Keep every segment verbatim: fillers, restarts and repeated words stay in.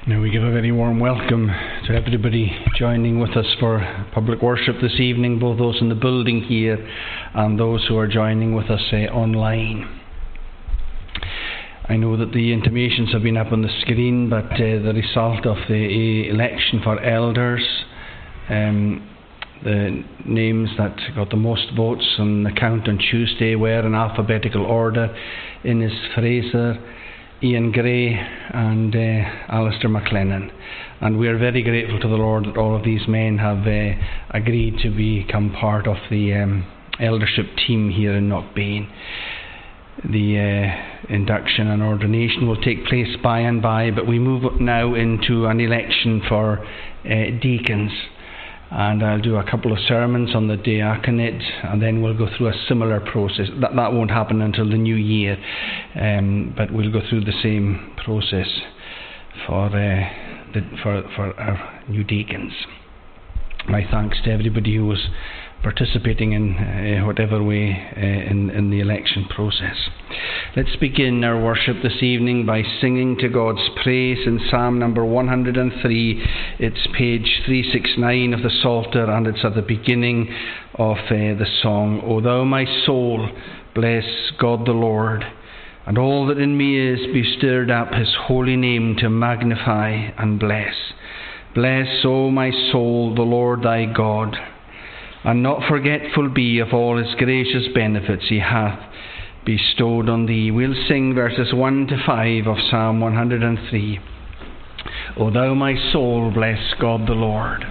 Now we give a very warm welcome to everybody joining with us for public worship this evening, both those in the building here and those who are joining with us uh, online. I know that the intimations have been up on the screen, but uh, the result of the election for elders, um, the names that got the most votes on the count on Tuesday were in alphabetical order: Innes Fraser, Ian Gray and uh, Alistair McLennan. And we are very grateful to the Lord that all of these men have uh, agreed to become part of the um, eldership team here in Knockbane. The uh, induction and ordination will take place by and by, but we move now into an election for uh, deacons. And I'll do a couple of sermons on the diaconate, and then we'll go through a similar process. That, that won't happen until the new year, um, but we'll go through the same process for, uh, the, for, for our new deacons. My thanks to everybody who was participating in uh, whatever way uh, in, in the election process. Let's begin our worship this evening by singing to God's praise in Psalm number one hundred three. It's page three sixty-nine of the Psalter, and it's at the beginning of uh, the song. O thou my soul, bless God the Lord, and all that in me is, be stirred up his holy name to magnify and bless. Bless, O my soul, the Lord thy God, and not forgetful be of all his gracious benefits he hath bestowed on thee. We'll sing verses one to five of Psalm one hundred three. O thou my soul, bless God the Lord.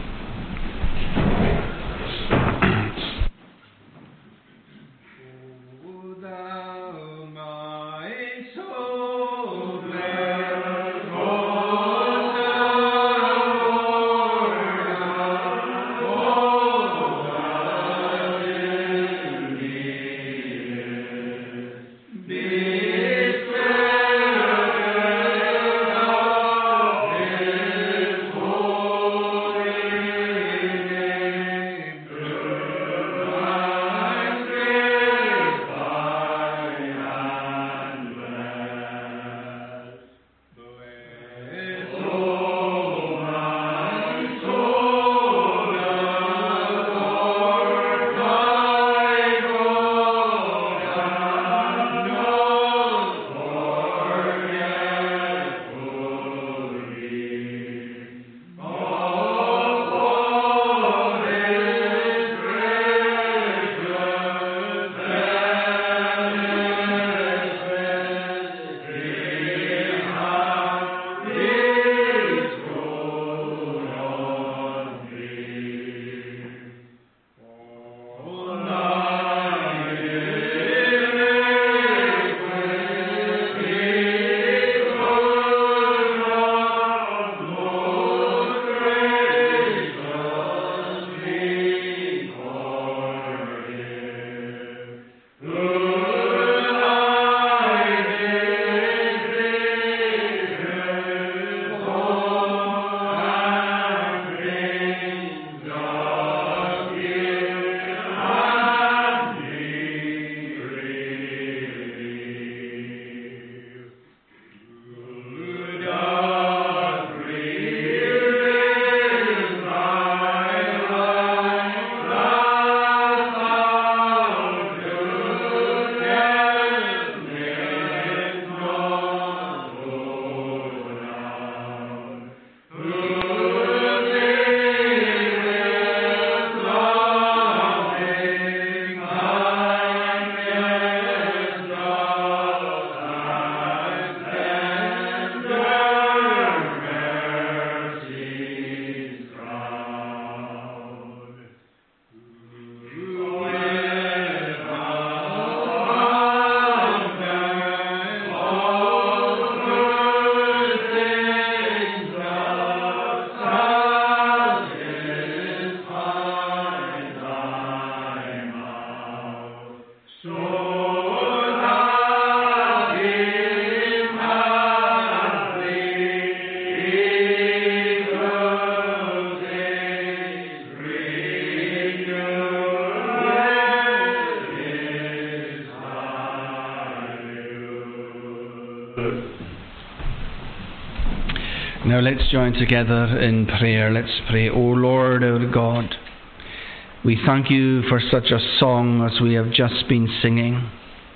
Now let's join together in prayer. Let's pray. O Lord, our God, we thank you for such a song as we have just been singing.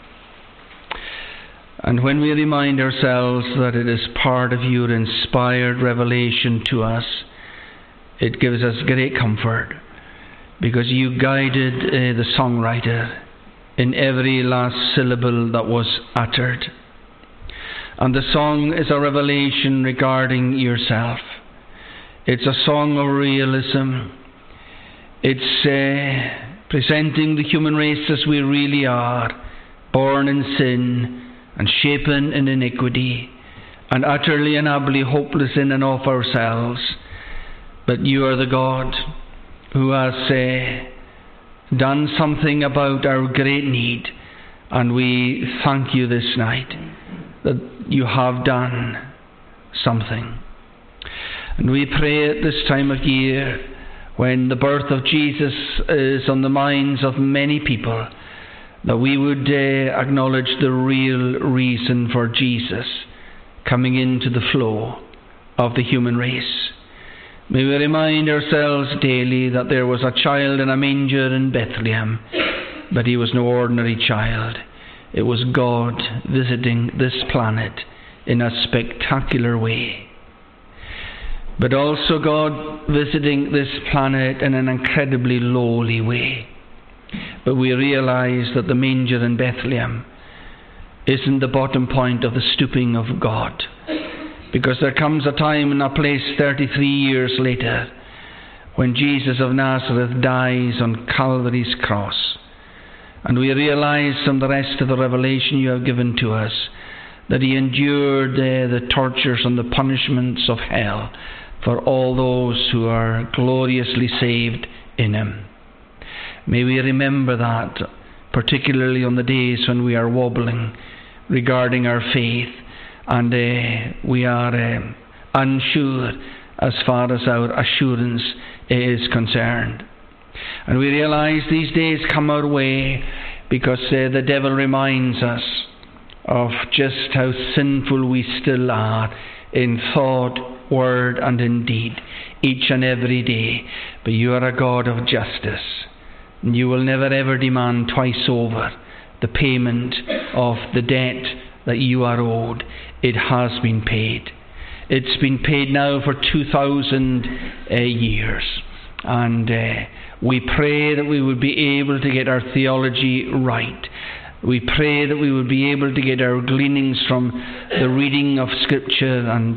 And when we remind ourselves that it is part of your inspired revelation to us, it gives us great comfort, because you guided uh, the songwriter in every last syllable that was uttered. And the song is a revelation regarding yourself. It's a song of realism. It's uh, presenting the human race as we really are, born in sin and shapen in iniquity, and utterly and ably hopeless in and of ourselves. But you are the God who has uh, done something about our great need, and we thank you this night that you have done something. And we pray at this time of year, when the birth of Jesus is on the minds of many people, that we would uh, acknowledge the real reason for Jesus coming into the flow of the human race. May we remind ourselves daily that there was a child in a manger in Bethlehem, but he was no ordinary child. It was God visiting this planet in a spectacular way. But also God visiting this planet in an incredibly lowly way. But we realize that the manger in Bethlehem isn't the bottom point of the stooping of God. Because there comes a time and a place thirty-three years later when Jesus of Nazareth dies on Calvary's cross. And we realize from the rest of the revelation you have given to us that he endured uh, the tortures and the punishments of hell for all those who are gloriously saved in him. May we remember that, particularly on the days when we are wobbling regarding our faith and uh, we are uh, unsure as far as our assurance is concerned. And we realize these days come our way because uh, the devil reminds us of just how sinful we still are in thought, word and in deed, each and every day. But you are a God of justice. And you will never ever demand twice over the payment of the debt that you are owed. It has been paid. It's been paid now for two thousand uh, years. And uh, we pray that we would be able to get our theology right. We pray that we would be able to get our gleanings from the reading of Scripture and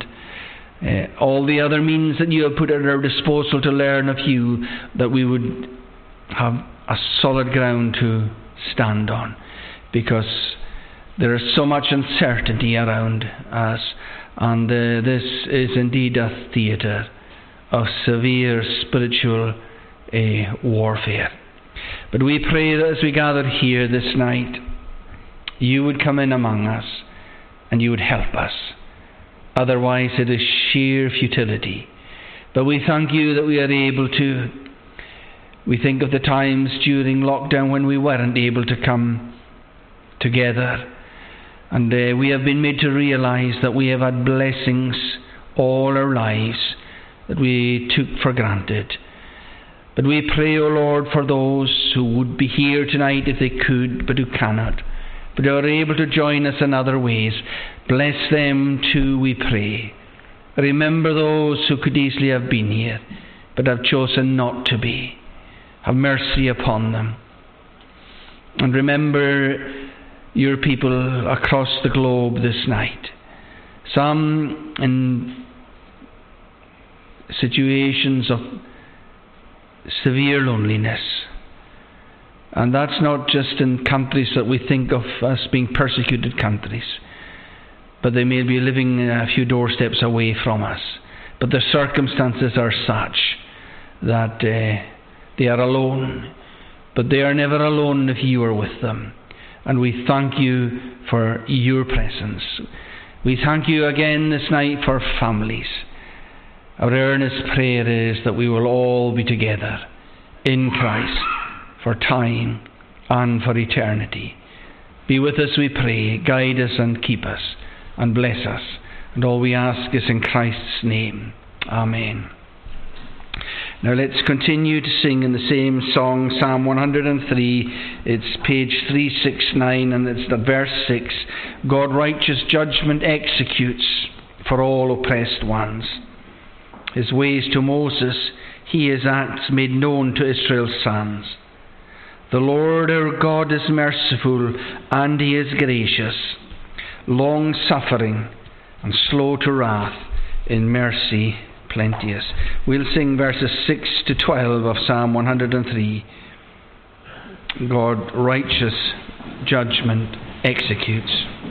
uh, all the other means that you have put at our disposal to learn of you, that we would have a solid ground to stand on. Because there is so much uncertainty around us, and uh, this is indeed a theatre of severe spiritual uh, warfare. But we pray that as we gather here this night, you would come in among us and you would help us. Otherwise it is sheer futility. But we thank you that we are able to. We think of the times during lockdown when we weren't able to come together. And uh, we have been made to realize that we have had blessings all our lives that we took for granted. But we pray, O Lord, for those who would be here tonight if they could, but who cannot, but are able to join us in other ways. Bless them too, we pray. Remember those who could easily have been here, but have chosen not to be. Have mercy upon them. And remember your people across the globe this night. Some in situations of severe loneliness. And that's not just in countries that we think of as being persecuted countries, but they may be living a few doorsteps away from us. But the circumstances are such that uh, they are alone. But they are never alone if you are with them. And we thank you for your presence. We thank you again this night for families. Our earnest prayer is that we will all be together in Christ for time and for eternity. Be with us, we pray. Guide us and keep us and bless us And all we ask is in Christ's name. Amen. Now let's continue to sing in the same song, Psalm one hundred three. It's page three sixty-nine, and it's the verse six. God righteous judgment executes for all oppressed ones. His ways to Moses, he his acts made known to Israel's sons. The Lord our God is merciful, and he is gracious, long-suffering, and slow to wrath, in mercy plenteous. We'll sing verses six to twelve of Psalm one hundred three. God righteous judgment executes.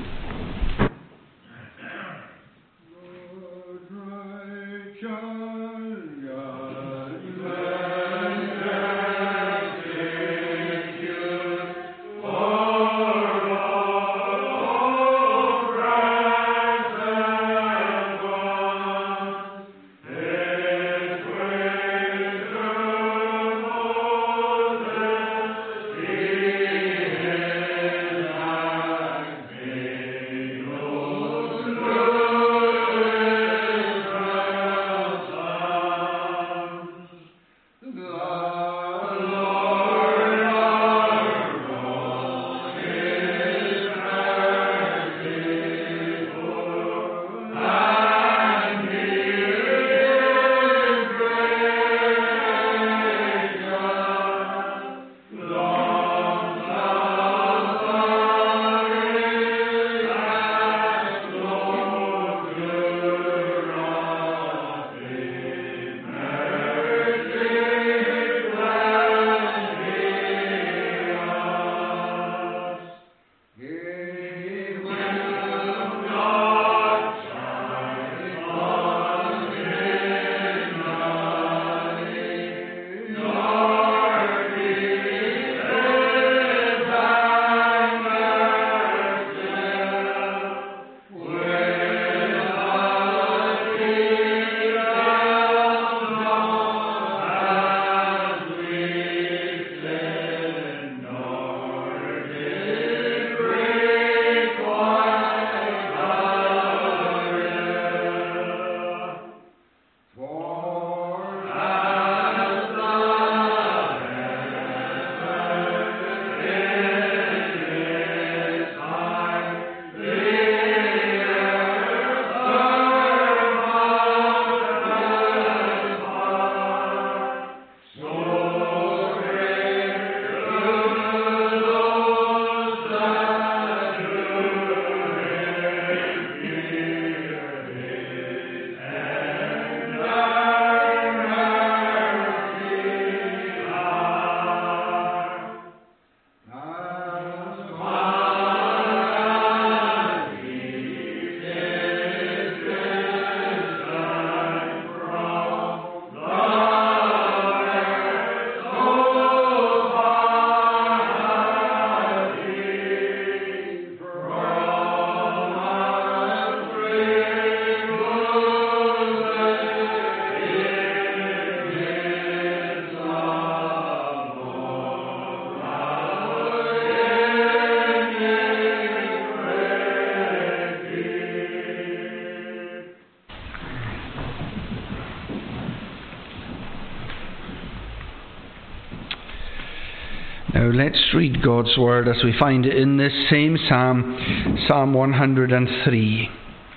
Now let's read God's word as we find it in this same Psalm, Psalm one hundred three,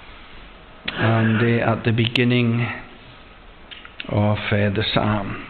and uh, at the beginning of uh, the Psalm.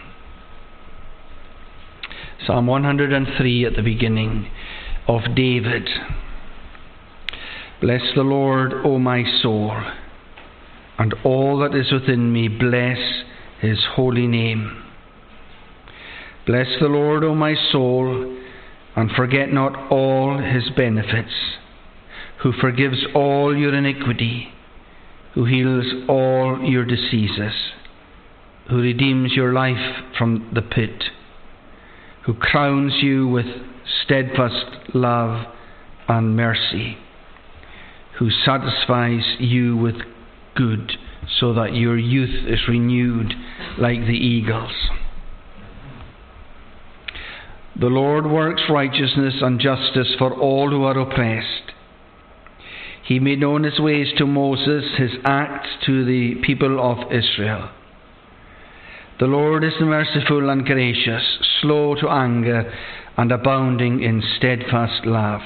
Psalm one hundred three at the beginning of David. Bless the Lord, O my soul, and all that is within me, bless his holy name. Bless the Lord, O my soul, and forget not all his benefits, who forgives all your iniquity, who heals all your diseases, who redeems your life from the pit, who crowns you with steadfast love and mercy, who satisfies you with good, so that your youth is renewed like the eagles. The Lord works righteousness and justice for all who are oppressed. He made known his ways to Moses, his acts to the people of Israel. The Lord is merciful and gracious, slow to anger, and abounding in steadfast love.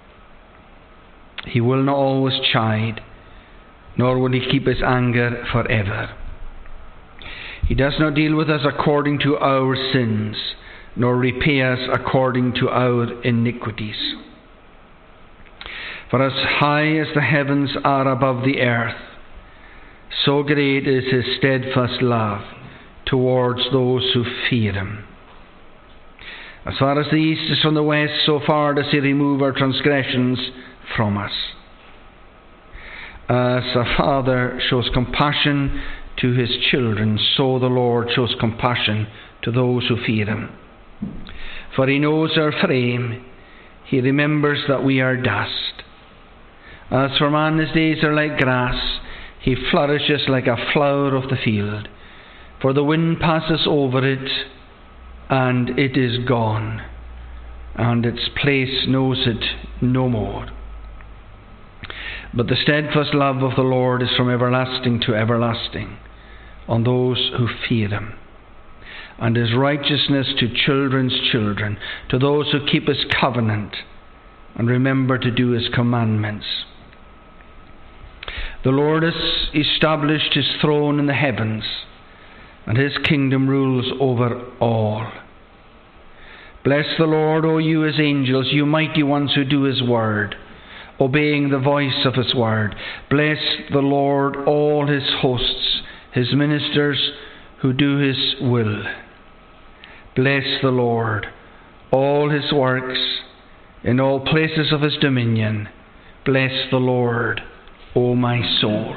He will not always chide, nor will he keep his anger forever. He does not deal with us according to our sins, nor repay us according to our iniquities. For as high as the heavens are above the earth, so great is his steadfast love towards those who fear him. As far as the east is from the west, so far does he remove our transgressions from us. As a father shows compassion to his children, so the Lord shows compassion to those who fear him. For he knows our frame, he remembers that we are dust. As for man, his days are like grass, he flourishes like a flower of the field. For the wind passes over it, and it is gone, and its place knows it no more. But the steadfast love of the Lord is from everlasting to everlasting on those who fear him, and his righteousness to children's children, to those who keep his covenant and remember to do his commandments. The Lord has established his throne in the heavens, and his kingdom rules over all. Bless the Lord, O you his angels, you mighty ones who do his word, obeying the voice of his word. Bless the Lord, all his hosts, his ministers who do his will. Bless the Lord, all his works, in all places of his dominion. Bless the Lord, O my soul.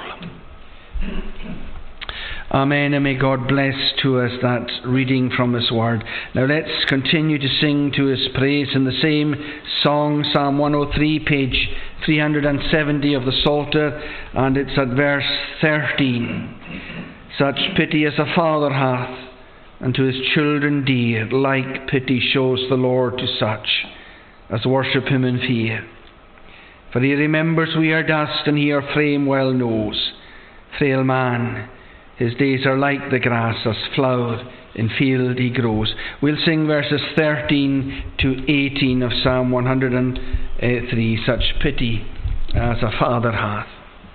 Amen, and may God bless to us that reading from his word. Now let's continue to sing to his praise in the same song, Psalm one oh three, page three hundred seventy of the Psalter, and it's at verse thirteen. Such pity as a father hath, and to his children dear, like pity shows the Lord to such as worship him in fear. For he remembers we are dust, and he our frame well knows. Frail man, his days are like the grass, as flower in field he grows. We'll sing verses thirteen to eighteen of Psalm one oh three, such pity as a father hath.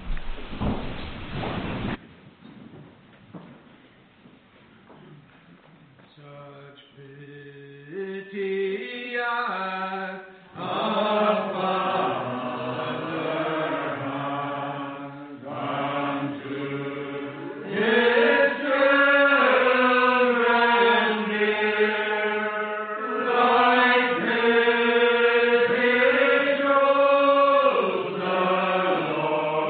Such pity as Lord.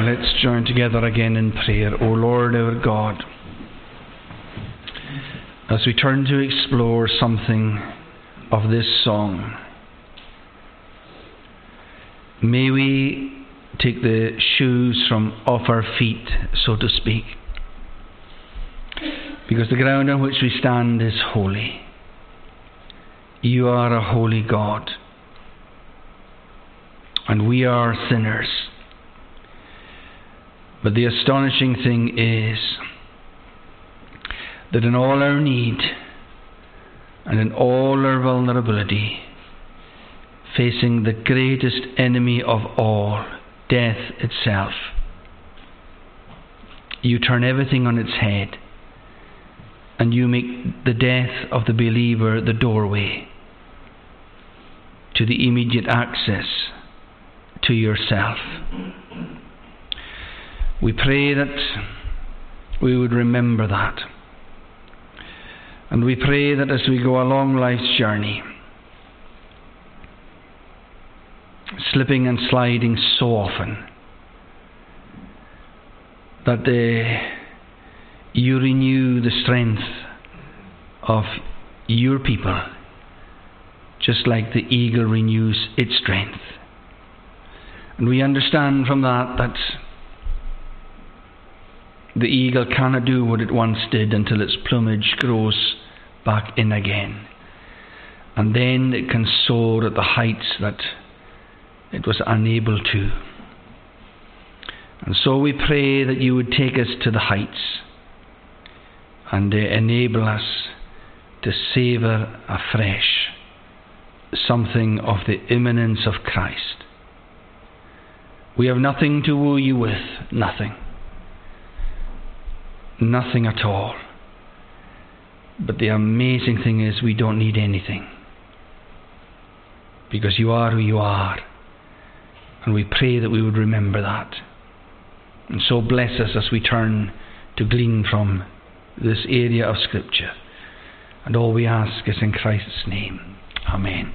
let's join together again in prayer. O Lord our God, as we turn to explore something of this song, may we take the shoes from off our feet, so to speak, because the ground on which we stand is holy. You are a holy God, and we are sinners. But the astonishing thing is that in all our need and in all our vulnerability, facing the greatest enemy of all, death itself, you turn everything on its head, and you make the death of the believer the doorway to the immediate access to yourself. We pray that we would remember that. And we pray that as we go along life's journey, slipping and sliding so often, that the, you renew the strength of your people, just like the eagle renews its strength. And we understand from that that the eagle cannot do what it once did until its plumage grows back in again. And then it can soar at the heights that it was unable to. And so we pray that you would take us to the heights and uh, enable us to savour afresh something of the imminence of Christ. We have nothing to woo you with, nothing. Nothing at all. But the amazing thing is we don't need anything, because you are who you are, and we pray that we would remember that. And so bless us as we turn to glean from this area of Scripture. And all we ask is in Christ's name. Amen.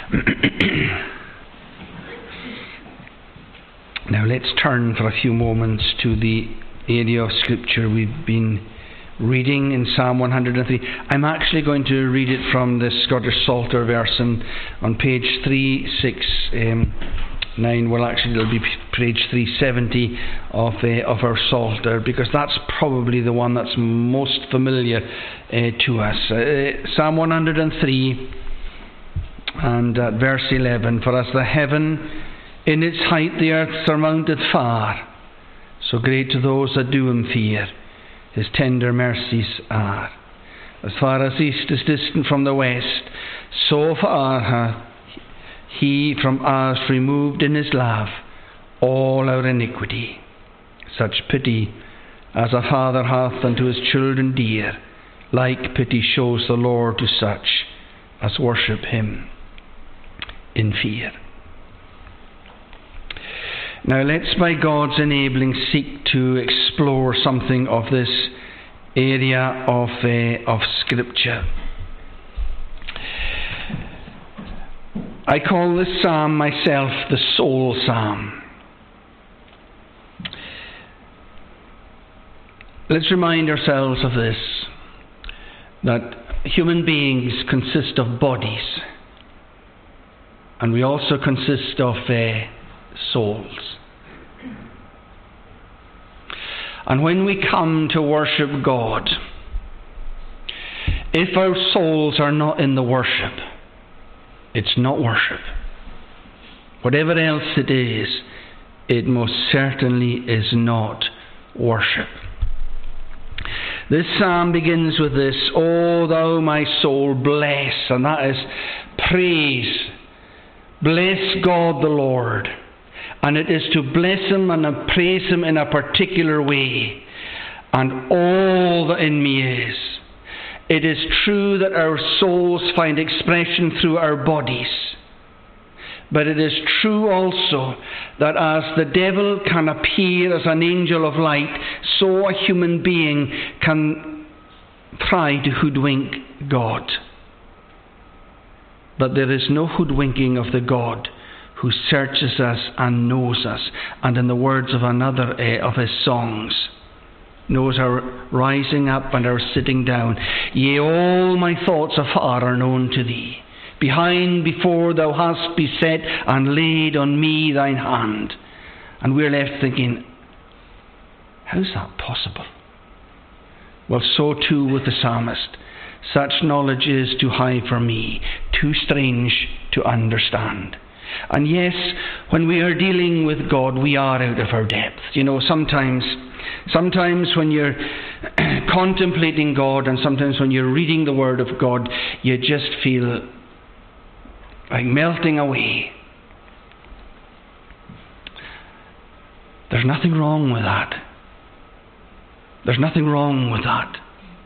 Now let's turn for a few moments to the area of Scripture we've been reading in Psalm one hundred three. I'm actually going to read it from the Scottish Psalter version on page three sixty-nine. Well, actually it'll be page three seventy of uh, of our Psalter, because that's probably the one that's most familiar uh, to us. Uh, Psalm one hundred three and uh, verse eleven. For as the heaven in its height the earth surmounteth far, so great to those that do him fear, his tender mercies are. As far as east is distant from the west, so far hath he from us removed in his love all our iniquity. Such pity as a father hath unto his children dear, like pity shows the Lord to such as worship him in fear. Now let's, by God's enabling, seek to explore something of this area of, uh, of Scripture. I call this psalm myself the Soul Psalm. Let's remind ourselves of this, that human beings consist of bodies, and we also consist of uh, souls. And when we come to worship God, if our souls are not in the worship, it's not worship. Whatever else it is, it most certainly is not worship. This psalm begins with this: "O thou my soul, bless," and that is praise. Bless God the Lord. And it is to bless him and praise him in a particular way. And all that in me is. It is true that our souls find expression through our bodies. But it is true also that as the devil can appear as an angel of light, so a human being can try to hoodwink God. But there is no hoodwinking of the God who searches us and knows us. And in the words of another uh, of his songs, knows our rising up and our sitting down. Yea, all my thoughts afar are known to thee. Behind, before, thou hast beset and laid on me thine hand. And we're left thinking, how's that possible? Well, so too with the psalmist. Such knowledge is too high for me, too strange to understand. And yes, when we are dealing with God, we are out of our depth. You know, sometimes, sometimes when you're contemplating God, and sometimes when you're reading the Word of God, you just feel like melting away. There's nothing wrong with that. There's nothing wrong with that.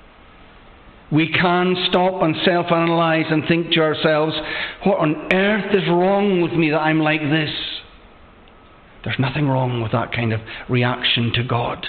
We can stop and self-analyze and think to ourselves, what on earth is wrong with me that I'm like this? There's nothing wrong with that kind of reaction to God.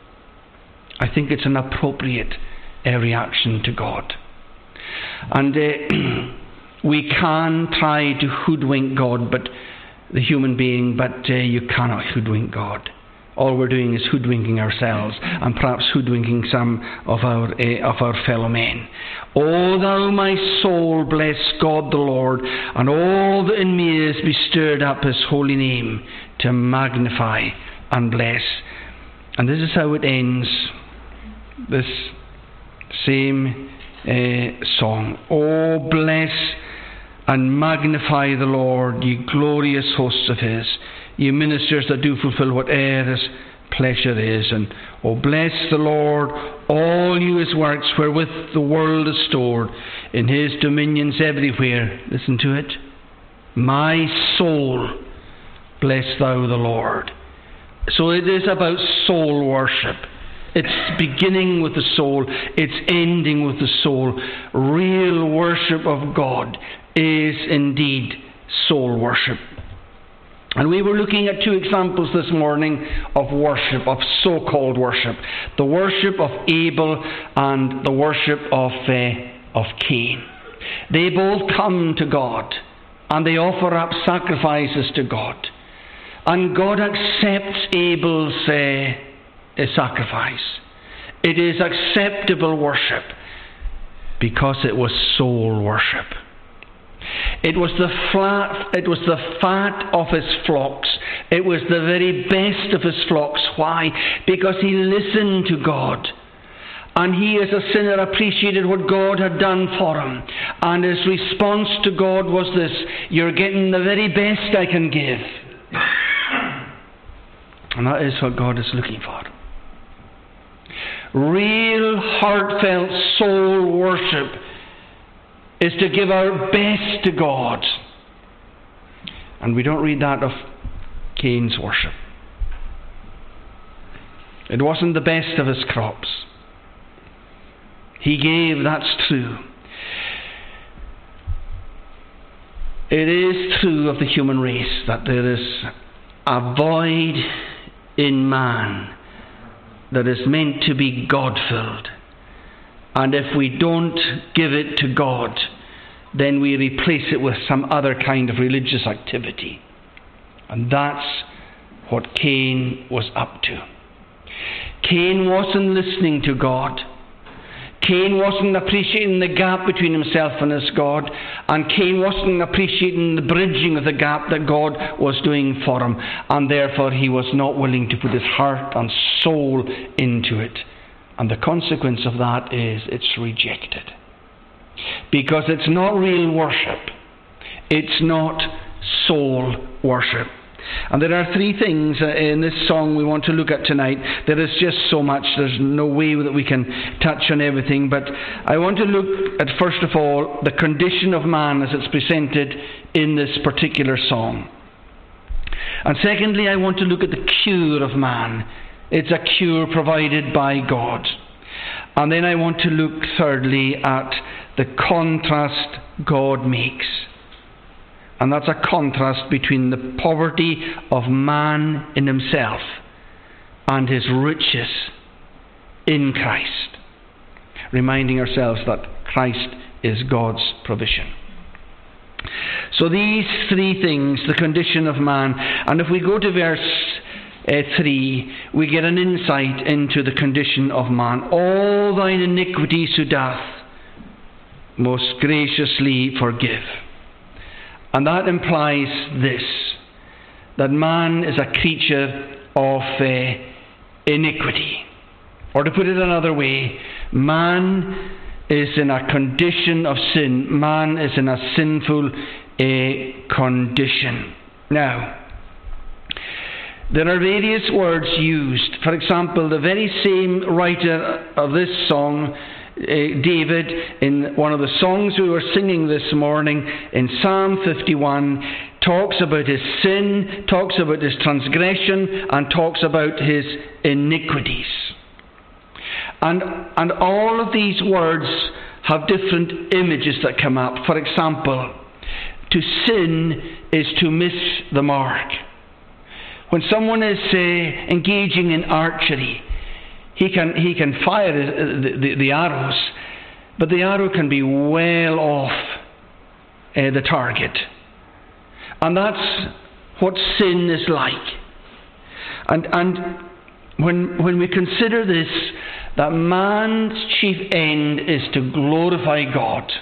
I think it's an appropriate uh, reaction to God. And uh, we can try to hoodwink God, but the human being, but uh, you cannot hoodwink God. All we're doing is hoodwinking ourselves, and perhaps hoodwinking some of our uh, of our fellow men. O thou my soul, bless God the Lord, and all that in me is, be stirred up his holy name, to magnify and bless. And this is how it ends, this same uh, song. O bless and magnify the Lord, ye glorious hosts of his, ye ministers that do fulfill whate'er his pleasure is. And O bless the Lord, all you his works, wherewith the world is stored, in his dominions everywhere. Listen to it. My soul, bless thou the Lord. So it is about soul worship. It's beginning with the soul, it's ending with the soul. Real worship of God is indeed soul worship. And we were looking at two examples this morning of worship, of so-called worship. The worship of Abel and the worship of, uh, of Cain. They both come to God and they offer up sacrifices to God. And God accepts Abel's uh, sacrifice. It is acceptable worship because it was soul worship. It was the flat, it was the fat of his flocks. It was the very best of his flocks. Why? Because he listened to God. And he as a sinner appreciated what God had done for him. And his response to God was this: you're getting the very best I can give. And that is what God is looking for. Real heartfelt soul worship is to give our best to God. And we don't read that of Cain's worship. It wasn't the best of his crops. He gave, that's true. It is true of the human race that there is a void in man that is meant to be God-filled. And if we don't give it to God, then we replace it with some other kind of religious activity. And that's what Cain was up to. Cain wasn't listening to God. Cain wasn't appreciating the gap between himself and his God. And Cain wasn't appreciating the bridging of the gap that God was doing for him. And therefore he was not willing to put his heart and soul into it. And the consequence of that is it's rejected. Because it's not real worship. It's not soul worship. And there are three things in this song we want to look at tonight. There is just so much. There's no way that we can touch on everything. But I want to look at, first of all, the condition of man as it's presented in this particular song. And secondly, I want to look at the cure of man. It's a cure provided by God. And then I want to look thirdly at the contrast God makes. And that's a contrast between the poverty of man in himself and his riches in Christ. Reminding ourselves that Christ is God's provision. So these three things, the condition of man. And if we go to verse uh, three, we get an insight into the condition of man. All thine iniquities who doth most graciously forgive. And that implies this, that man is a creature of uh, iniquity. Or to put it another way, man is in a condition of sin. Man is in a sinful uh, condition. Now, there are various words used. For example, the very same writer of this song, uh, David, in one of the songs we were singing this morning, in Psalm fifty-one, talks about his sin, talks about his transgression, and talks about his iniquities. And, and all of these words have different images that come up. For example, to sin is to miss the mark. When someone is uh, engaging in archery, he can he can fire the, the, the arrows, but the arrow can be well off uh, the target. And that's what sin is like. And and when when we consider this, that man's chief end is to glorify God.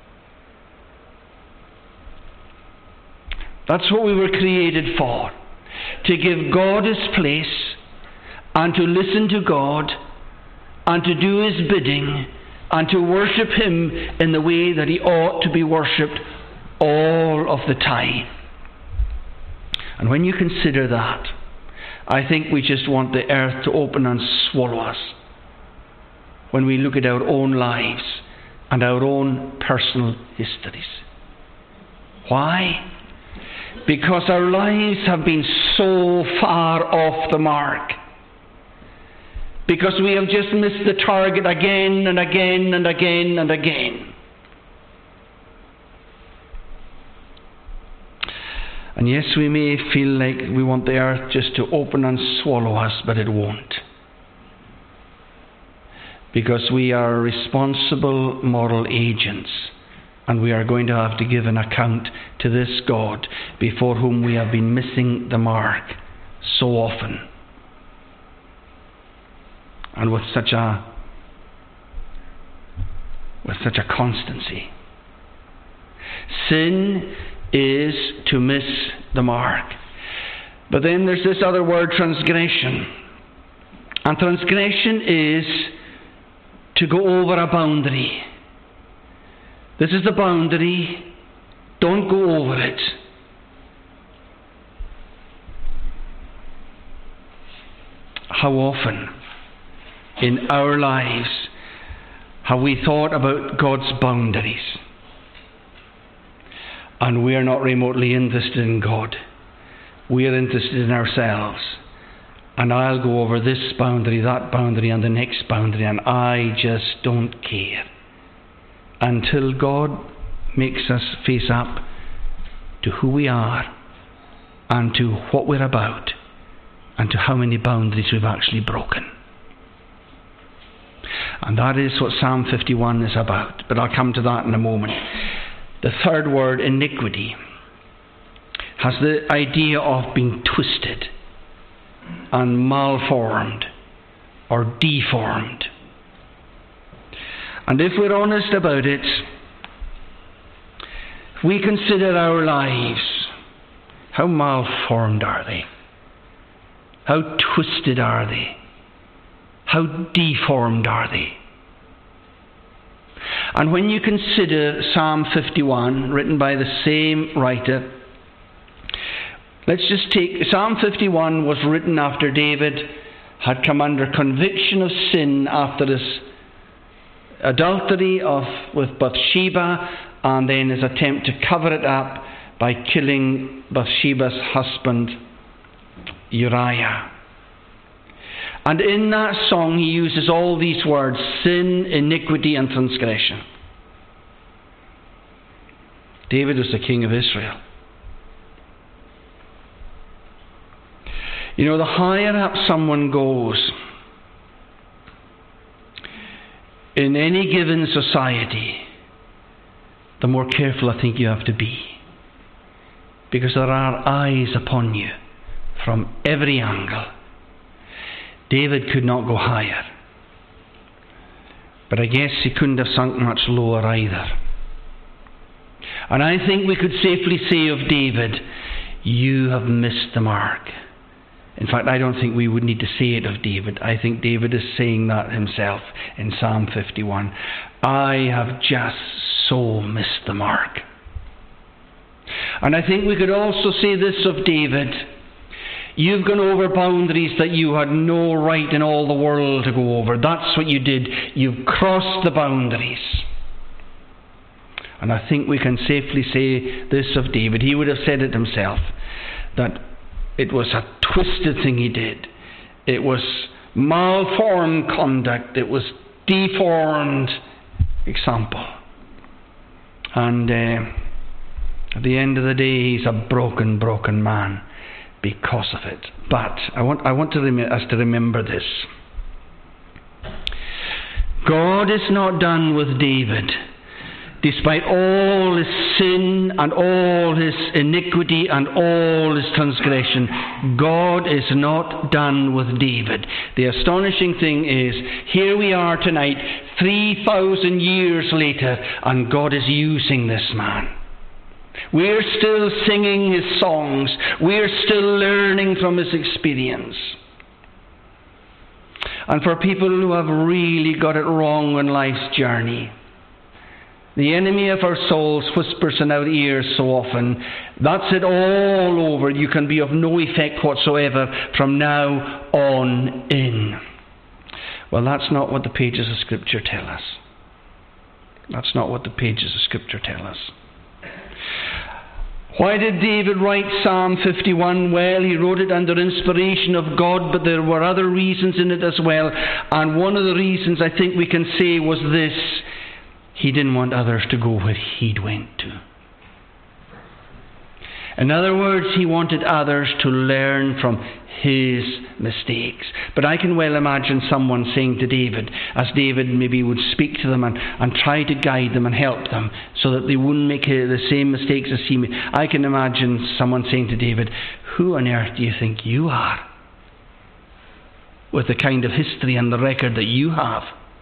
That's what we were created for. To give God His place, and to listen to God, and to do His bidding, and to worship Him in the way that He ought to be worshipped all of the time. And when you consider that, I think we just want the earth to open and swallow us when we look at our own lives and our own personal histories. Why? Because our lives have been so far off the mark. Because we have just missed the target again and again and again and again. And yes, we may feel like we want the earth just to open and swallow us, but it won't. Because we are responsible moral agents, and we are going to have to give an account to this God before whom we have been missing the mark so often, and with such a with such a constancy. Sin is to miss the mark. But then there's this other word, transgression. And transgression is to go over a boundary. This is the boundary. Don't go over it. How often in our lives have we thought about God's boundaries? And we are not remotely interested in God. We are interested in ourselves. And I'll go over this boundary, that boundary, and the next boundary, and I just don't care. Until God makes us face up to who we are, and to what we're about, and to how many boundaries we've actually broken. And that is what Psalm fifty-one is about. But I'll come to that in a moment. The third word, iniquity, has the idea of being twisted and malformed or deformed. And if we're honest about it, if we consider our lives, how malformed are they? How twisted are they? How deformed are they? And when you consider Psalm fifty-one, written by the same writer, let's just take, Psalm fifty-one was written after David had come under conviction of sin after his adultery of, with Bathsheba, and then his attempt to cover it up by killing Bathsheba's husband, Uriah. And in that song he uses all these words: sin, iniquity, and transgression. David was the king of Israel. You know, the higher up someone goes in any given society, the more careful I think you have to be. because there are eyes upon you from every angle. David could not go higher, but I guess he couldn't have sunk much lower either. And I think we could safely say of David, you have missed the mark. In fact, I don't think we would need to say it of David. I think David is saying that himself in Psalm fifty-one. I have just so missed the mark. And I think we could also say this of David. You've gone over boundaries that you had no right in all the world to go over. That's what you did. You've crossed the boundaries. And I think we can safely say this of David. He would have said it himself, that it was a twisted thing he did. It was malformed conduct. It was deformed example. And uh, at the end of the day, he's a broken, broken man because of it. But I want, I want to rem- us to remember this. God is not done with David. Despite all his sin and all his iniquity and all his transgression, God is not done with David. The astonishing thing is, here we are tonight, three thousand years later, and God is using this man. We're still singing his songs. We're still learning from his experience. And for people who have really got it wrong on life's journey, the enemy of our souls whispers in our ears so often, that's it all over. You can be of no effect whatsoever from now on in. Well, that's not what the pages of Scripture tell us. That's not what the pages of Scripture tell us. Why did David write Psalm fifty-one? Well, he wrote it under inspiration of God, but there were other reasons in it as well. And one of the reasons I think we can say was this: he didn't want others to go where he'd went to. In other words, he wanted others to learn from his mistakes. But I can well imagine someone saying to David, as David maybe would speak to them and, and try to guide them and help them so that they wouldn't make the same mistakes as he made. I can imagine someone saying to David, who on earth do you think you are? With the kind of history and the record that you have.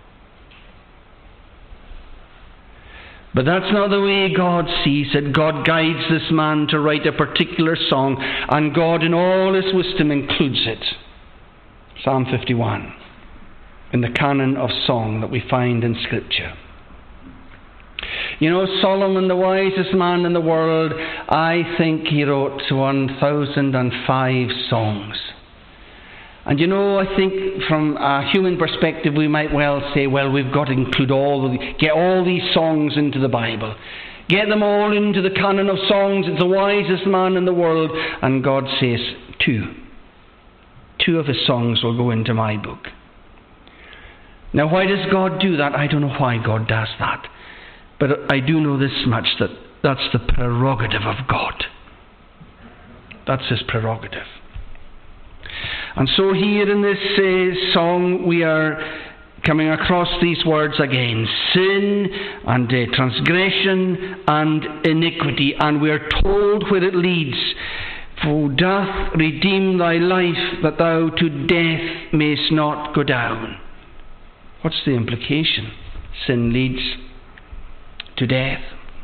But that's not the way God sees it. God guides this man to write a particular song, and God in all his wisdom includes it. Psalm fifty-one, in the canon of song that we find in Scripture. You know, Solomon, the wisest man in the world, I think he wrote one thousand five songs. And you know, I think from a human perspective we might well say, well, we've got to include all, the, get all these songs into the Bible. Get them all into the canon of songs. It's the wisest man in the world. And God says, two. Two of his songs will go into my book. Now, why does God do that? I don't know why God does that. But I do know this much, that that's the prerogative of God. That's his prerogative. And so here in this uh, song we are coming across these words again. Sin and uh, transgression and iniquity. And we are told where it leads. For doth redeem thy life, that thou to death mayst not go down. What's the implication? Sin leads to death.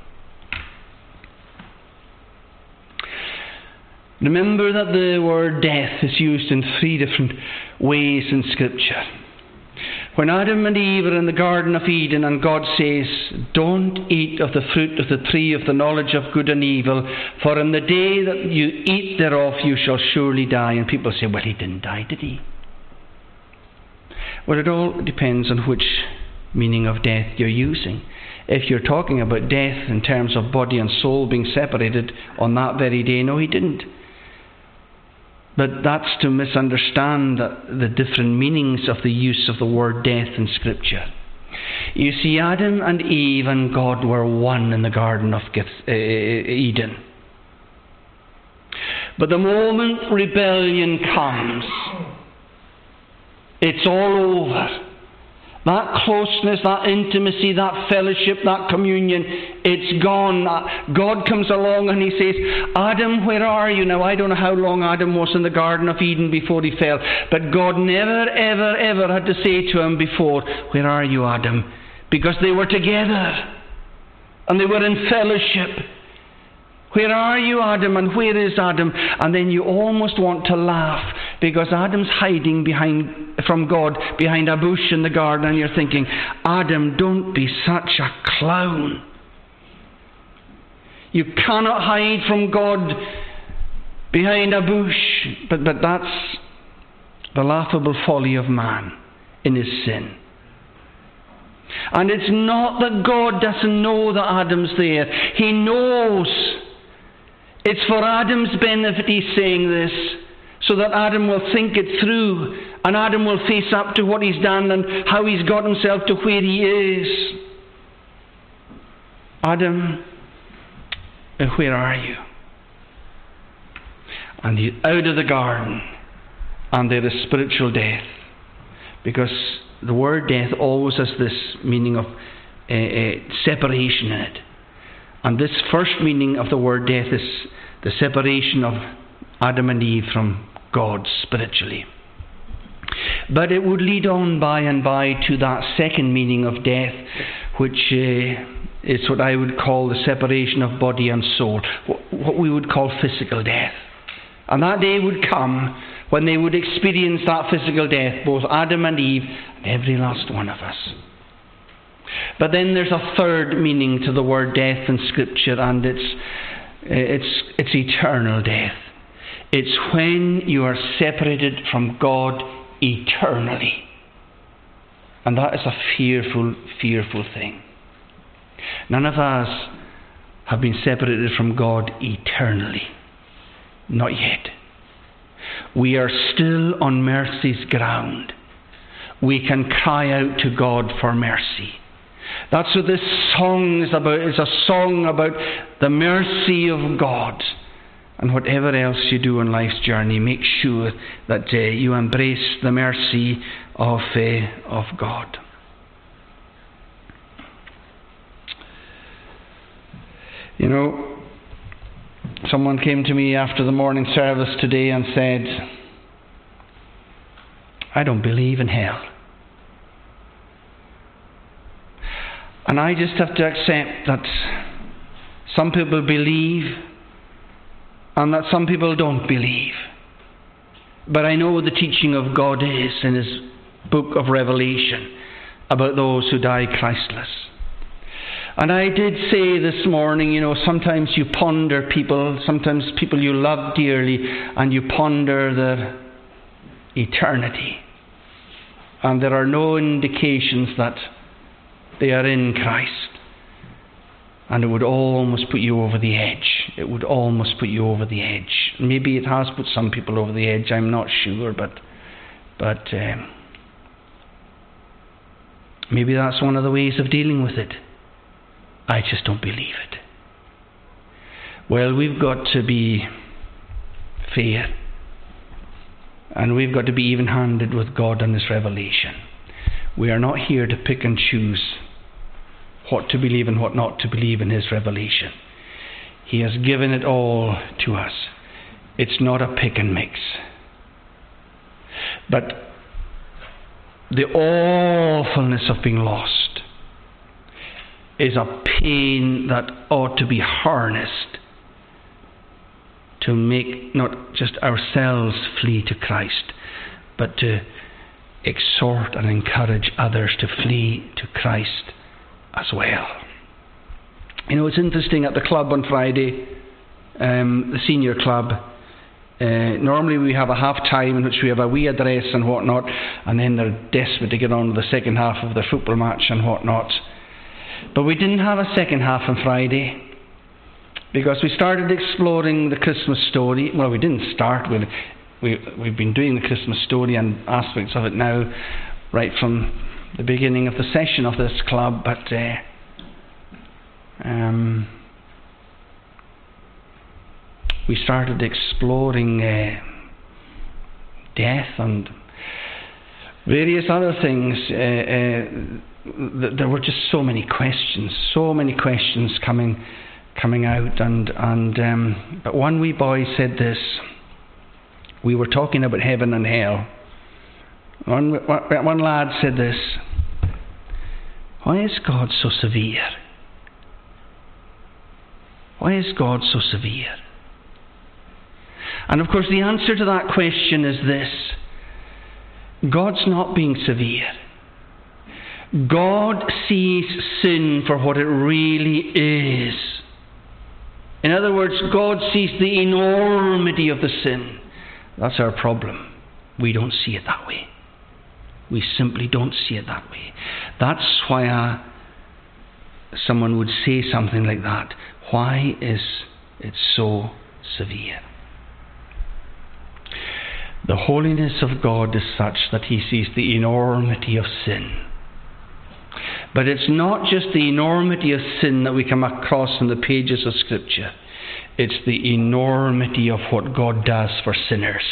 Remember that the word death is used in three different ways in Scripture. When Adam and Eve are in the Garden of Eden and God says, don't eat of the fruit of the tree of the knowledge of good and evil, for in the day that you eat thereof you shall surely die. And people say, well, he didn't die, did he? Well, it all depends on which meaning of death you're using. If you're talking about death in terms of body and soul being separated on that very day, no, he didn't. But that's to misunderstand the different meanings of the use of the word death in Scripture. You see, Adam and Eve and God were one in the Garden of Eden. But the moment rebellion comes, it's all over. That closeness, that intimacy, that fellowship, that communion, it's gone. God comes along and he says, Adam, where are you? Now, I don't know how long Adam was in the Garden of Eden before he fell, but God never, ever, ever had to say to him before, where are you, Adam? Because they were together and they were in fellowship. Where are you, Adam? And where is Adam? And then you almost want to laugh because Adam's hiding behind from God behind a bush in the garden, and you're thinking, Adam, don't be such a clown. You cannot hide from God behind a bush. But, but that's the laughable folly of man in his sin. And it's not that God doesn't know that Adam's there. He knows. It's for Adam's benefit he's saying this, so that Adam will think it through, and Adam will face up to what he's done and how he's got himself to where he is. Adam, where are you? And he's out of the garden, and there is spiritual death, because the word death always has this meaning of uh, uh, separation in it. And this first meaning of the word death is the separation of Adam and Eve from God spiritually. But it would lead on by and by to that second meaning of death, which uh, is what I would call the separation of body and soul, what we would call physical death. And that day would come when they would experience that physical death, both Adam and Eve, and every last one of us. But then there's a third meaning to the word death in Scripture, and it's it's it's eternal death. It's when you are separated from God eternally. And that is a fearful, fearful thing. None of us have been separated from God eternally. Not yet. We are still on mercy's ground. We can cry out to God for mercy. That's what this song is about. It's a song about the mercy of God. And whatever else you do in life's journey, make sure that uh, you embrace the mercy of, uh, of God. You know, someone came to me after the morning service today and said, I don't believe in hell. And I just have to accept that some people believe and that some people don't believe. But I know the teaching of God is in his book of Revelation about those who die Christless. And I did say this morning, you know, sometimes you ponder people, sometimes people you love dearly, and you ponder their eternity. And there are no indications that they are in Christ. And it would almost put you over the edge. It would almost put you over the edge. Maybe it has put some people over the edge, I'm not sure, but but um, maybe that's one of the ways of dealing with it. I just don't believe it. Well, we've got to be fair. And we've got to be even-handed with God and his revelation. We are not here to pick and choose what to believe and what not to believe in his revelation. He has given it all to us. It's not a pick and mix. But the awfulness of being lost is a pain that ought to be harnessed to make not just ourselves flee to Christ, but to exhort and encourage others to flee to Christ as well. You know, it's interesting, at the club on Friday, um, the senior club, uh, normally we have a half time in which we have a wee address and whatnot, and then they're desperate to get on to the second half of their football match and whatnot. But we didn't have a second half on Friday, because we started exploring the Christmas story. Well, we didn't start with it. We, we've been doing the Christmas story and aspects of it now right from the beginning of the session of this club, but uh, um, we started exploring uh, death, and various other things. Uh, uh, th- there were just so many questions, so many questions coming coming out. And, and um, but one wee boy said this. We were talking about heaven and hell. One, one lad said this: why is God so severe? Why is God so severe? And of course the answer to that question is this: God's not being severe. God sees sin for what it really is. In other words, God sees the enormity of the sin. That's our problem. We don't see it that way. We simply don't see it that way. That's why uh, someone would say something like that. Why is it so severe? The holiness of God is such that he sees the enormity of sin. But it's not just the enormity of sin that we come across in the pages of Scripture. It's the enormity of what God does for sinners.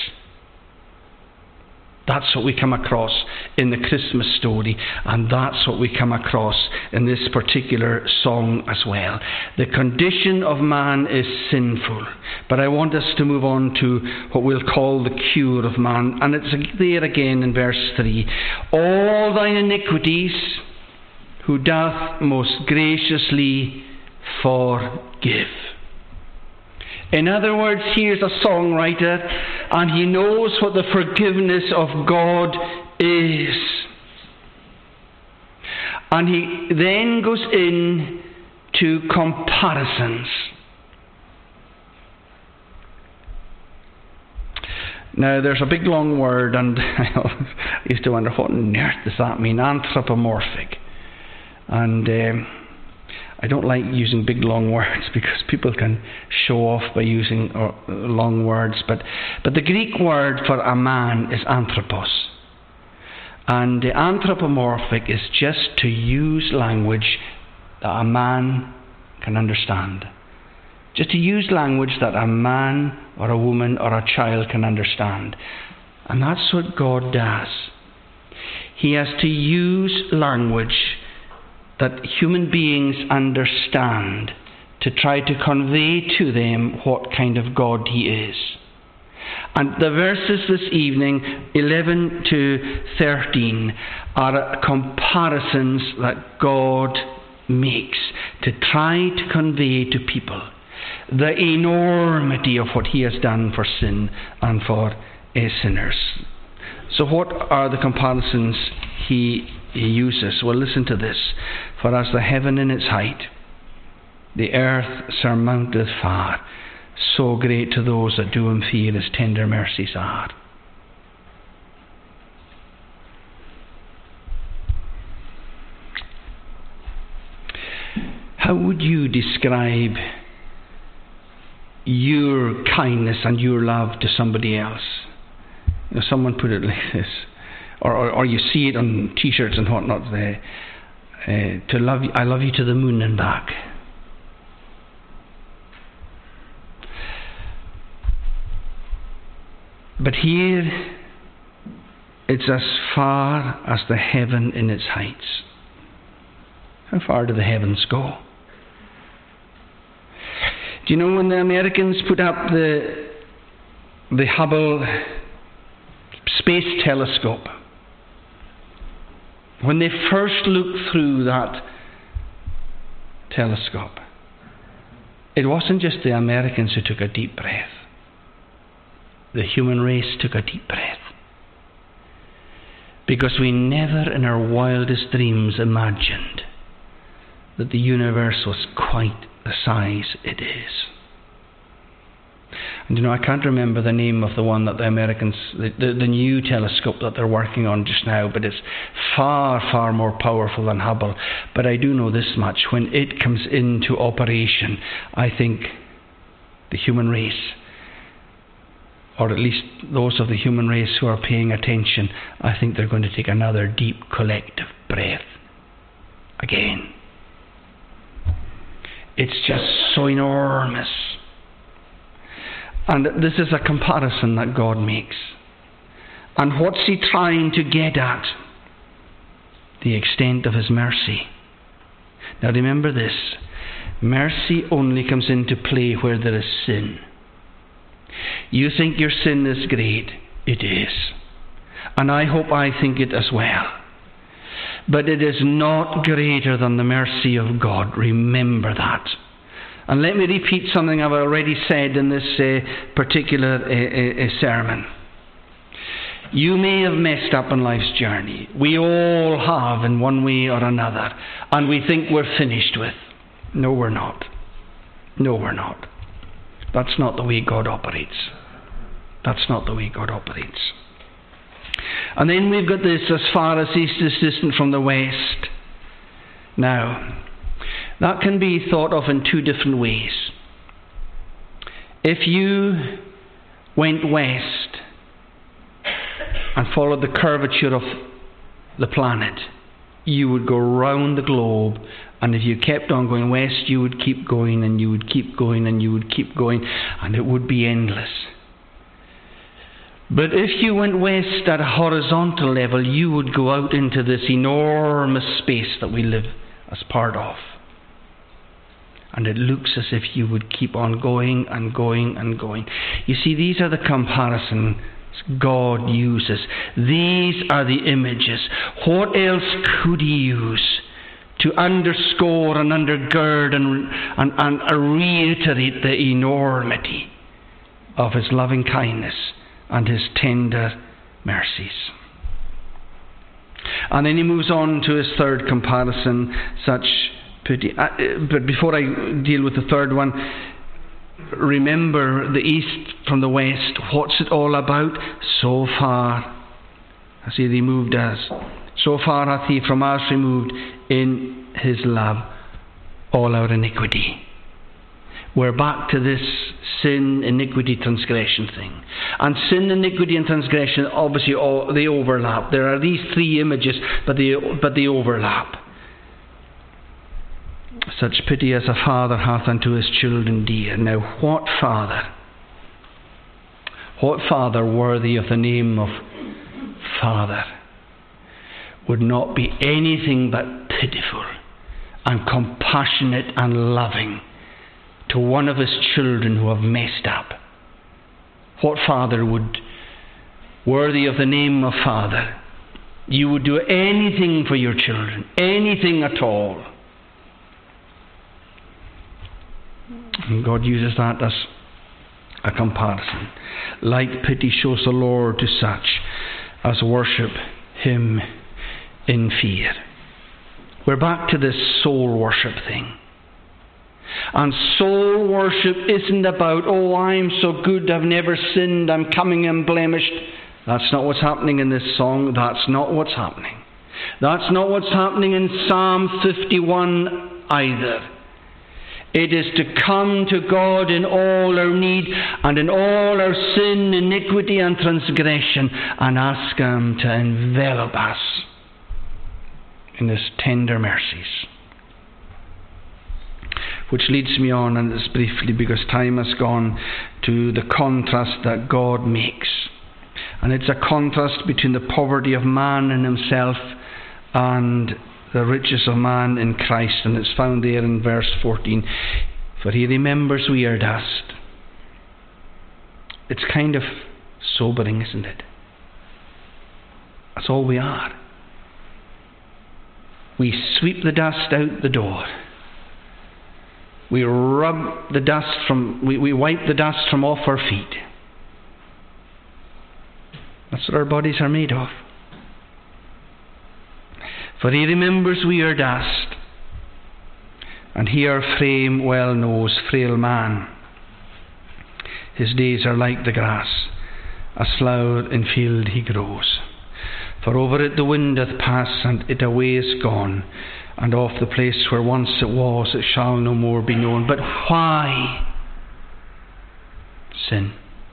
That's what we come across in the Christmas story, and that's what we come across in this particular song as well. The condition of man is sinful, but I want us to move on to what we'll call the cure of man, and it's there again in verse three. All thine iniquities, who doth most graciously forgive. In other words, here's a songwriter, and he knows what the forgiveness of God is. And he then goes in to comparisons. Now, there's a big long word, and I used to wonder, what on earth does that mean? Anthropomorphic. And um, I don't like using big long words because people can show off by using uh, long words. But, but the Greek word for a man is anthropos. And uh, anthropomorphic is just to use language that a man can understand. Just to use language that a man or a woman or a child can understand. And that's what God does. He has to use language that human beings understand to try to convey to them what kind of God he is. And the verses this evening, eleven to thirteen, are comparisons that God makes to try to convey to people the enormity of what he has done for sin and for uh, sinners. So what are the comparisons he He uses? Well, listen to this. For as the heaven in its height, the earth surmounteth far, so great to those that do him fear his tender mercies are. How would you describe your kindness and your love to somebody else? You know, someone put it like this. Or, or, or you see it on T-shirts and whatnot. Uh, uh, to love you, I love you to the moon and back. But here, it's as far as the heaven in its heights. How far do the heavens go? Do you know when the Americans put up the the Hubble Space Telescope? When they first looked through that telescope, it wasn't just the Americans who took a deep breath. The human race took a deep breath. Because we never in our wildest dreams imagined that the universe was quite the size it is. And you know, I can't remember the name of the one that the Americans, the, the, the new telescope that they're working on just now, but it's far, far more powerful than Hubble. But I do know this much: when it comes into operation, I think the human race, or at least those of the human race who are paying attention, I think they're going to take another deep collective breath again. It's just so enormous. And this is a comparison that God makes. And what's he trying to get at? The extent of his mercy. Now remember this. Mercy only comes into play where there is sin. You think your sin is great. It is. And I hope I think it as well. But it is not greater than the mercy of God. Remember that. And let me repeat something I've already said in this uh, particular uh, uh, sermon. You may have messed up in life's journey. We all have in one way or another. And we think we're finished with. No, we're not. No, we're not. That's not the way God operates. That's not the way God operates. And then we've got this, as far as east is distant from the west. Now, that can be thought of in two different ways. If you went west and followed the curvature of the planet, you would go round the globe, and if you kept on going west, you would keep going, and you would keep going, and you would keep going, and it would be endless. But if you went west at a horizontal level, you would go out into this enormous space that we live as part of. And it looks as if you would keep on going and going and going. You see, these are the comparisons God uses. These are the images. What else could he use to underscore and undergird and, and, and reiterate the enormity of his loving kindness and his tender mercies? And then he moves on to his third comparison, such pity. Uh, but before I deal with the third one, remember the east from the west. What's it all about? So far as he removed us, so far hath he from us removed in his love all our iniquity. We're back to this sin, iniquity, transgression thing. And sin, iniquity and transgression, obviously all, they overlap. There are these three images, but they, but they overlap. Such pity as a father hath unto his children dear. Now what father, what father worthy of the name of Father would not be anything but pitiful and compassionate and loving to one of his children who have messed up? What father would, worthy of the name of Father, you would do anything for your children, anything at all. And God uses that as a comparison. Like pity shows the Lord to such as worship him in fear. We're back to this soul worship thing. And soul worship isn't about, oh, I'm so good, I've never sinned, I'm coming unblemished. That's not what's happening in this song. That's not what's happening. That's not what's happening in Psalm fifty-one either. It is to come to God in all our need and in all our sin, iniquity and transgression, and ask him to envelop us in his tender mercies. Which leads me on, and it's briefly because time has gone, to the contrast that God makes. And it's a contrast between the poverty of man in himself and the riches of man in Christ. And it's found there in verse fourteen. For he remembers we are dust. It's kind of sobering, isn't it? That's all we are. We sweep the dust out the door. We rub the dust from, we, we wipe the dust from off our feet. That's what our bodies are made of. For he remembers we are dust, and he our frame well knows, frail man. His days are like the grass, as flower in field he grows. For over it the wind doth pass, and it away is gone, and off the place where once it was, it shall no more be known. But why? Sin.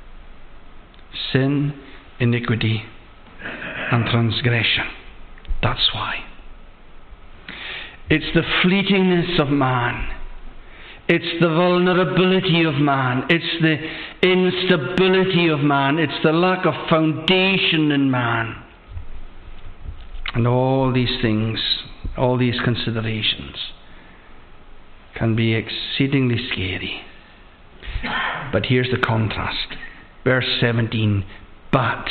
Sin, iniquity, and transgression. That's why. It's the fleetingness of man. It's the vulnerability of man. It's the instability of man. It's the lack of foundation in man. And all these things, all these considerations can be exceedingly scary. But here's the contrast. Verse seventeen, but.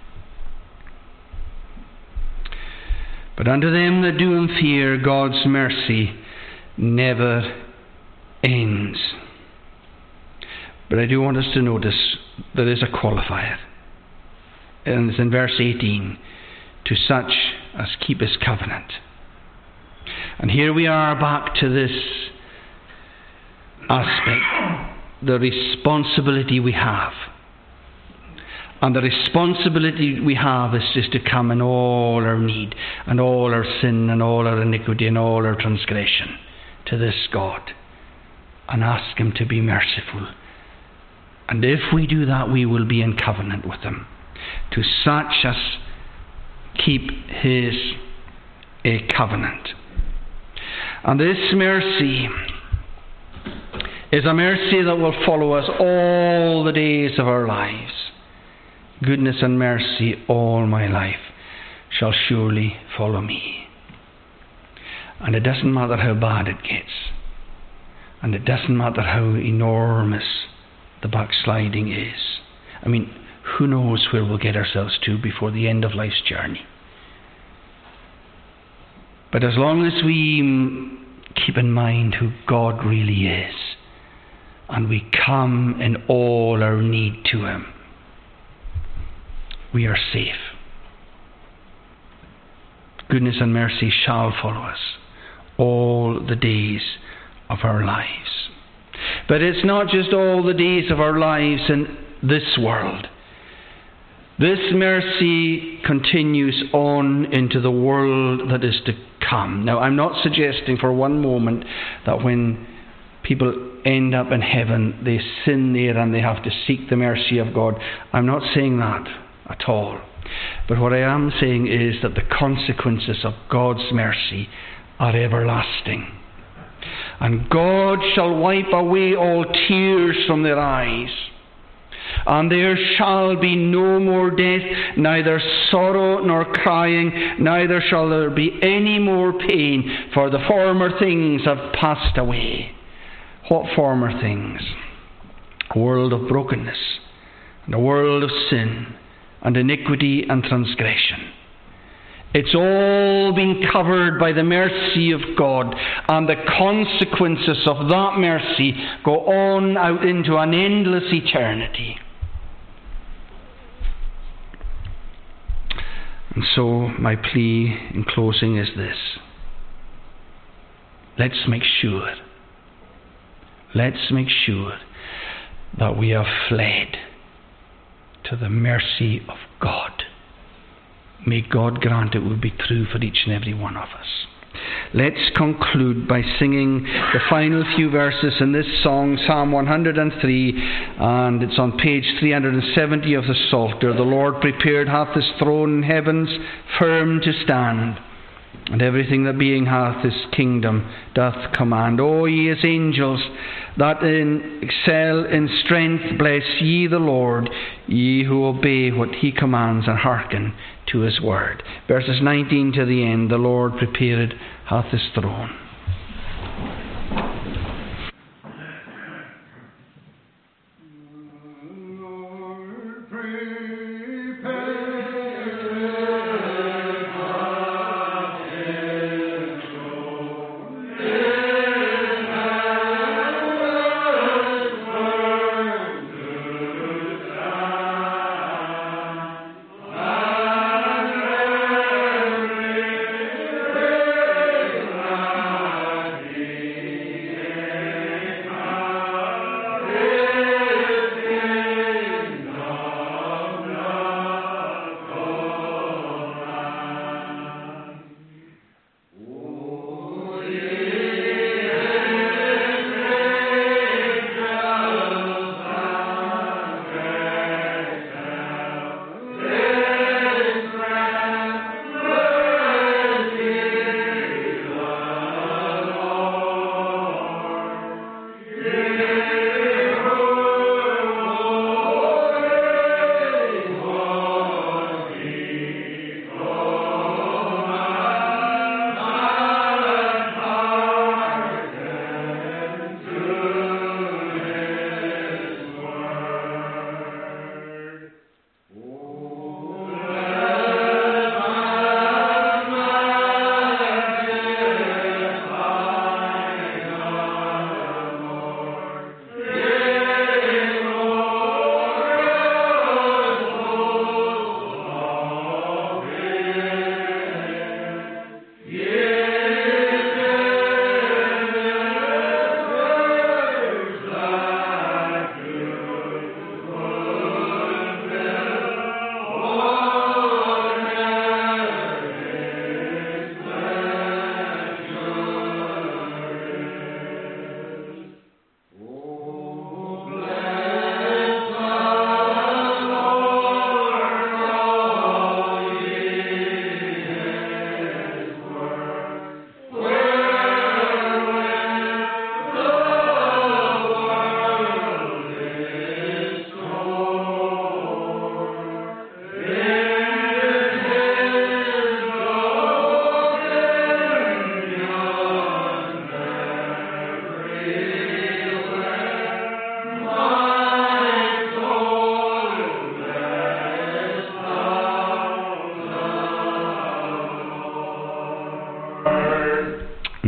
But unto them that do him fear, God's mercy never ends. But I do want us to notice there is a qualifier. And it's in verse eighteen. To such as keep his covenant. And here we are back to this aspect. The responsibility we have. And the responsibility we have is just to come in all our need and all our sin and all our iniquity and all our transgression to this God and ask him to be merciful. And if we do that, we will be in covenant with him. To such as keep his a covenant. And this mercy is a mercy that will follow us all the days of our lives. Goodness and mercy all my life shall surely follow me. And it doesn't matter how bad it gets. And it doesn't matter how enormous the backsliding is. I mean, who knows where we'll get ourselves to before the end of life's journey. But as long as we keep in mind who God really is, and we come in all our need to him, we are safe. Goodness and mercy shall follow us all the days of our lives. But it's not just all the days of our lives in this world. This mercy continues on into the world that is to come. Now, I'm not suggesting for one moment that when people end up in heaven, they sin there and they have to seek the mercy of God. I'm not saying that at all. But what I am saying is that the consequences of God's mercy are everlasting. And God shall wipe away all tears from their eyes. And there shall be no more death, neither sorrow nor crying, neither shall there be any more pain, for the former things have passed away. What former things? A world of brokenness, and a world of sin, and iniquity and transgression. It's all been covered by the mercy of God, and the consequences of that mercy go on out into an endless eternity. And so my plea in closing is this. Let's make sure, let's make sure that we have fled to the mercy of God. May God grant it will be true for each and every one of us. Let's conclude by singing the final few verses in this song, Psalm one hundred three, and it's on page three hundred seventy of the Psalter. The Lord prepared hath his throne in heavens, firm to stand, and everything that being hath his kingdom doth command. O ye his angels, that in excel in strength, bless ye the Lord, ye who obey what he commands and hearken to his word. Verses nineteen to the end, the Lord prepared hath his throne. Amen.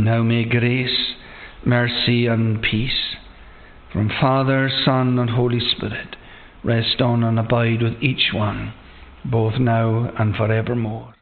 Now may grace, mercy and peace from Father, Son and Holy Spirit rest on and abide with each one, both now and forevermore.